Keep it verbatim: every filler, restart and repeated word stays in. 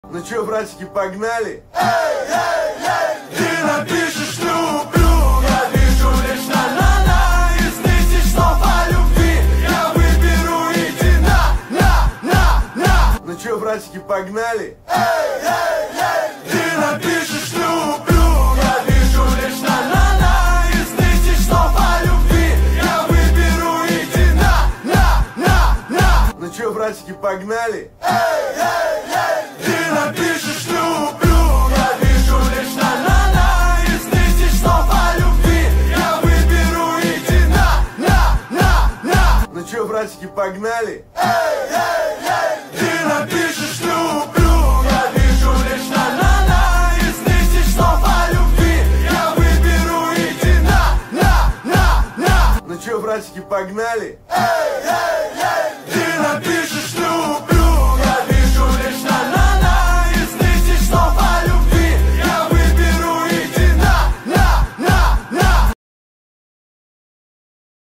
Ну чё, братики, погнали? Эй, эй, эй, ты напишешь люблю, я вижу лишь на-на-на. Из тысяч слов о любви я выберу иди на, на, на, на. Ну чё, братики, погнали? Эй, эй, эй, ты напишешь люблю, я вижу лишь на-на-на. Из тысяч слов о любви я выберу иди на, на, на, на. Ну чё, братики, погнали? Эй, эй, эй, ты напишешь люблю, я вижу лишь на-на-на. Из тысяч слов о любви я выберу иди на, на, на, на. Ну чё, братики, погнали? Эй,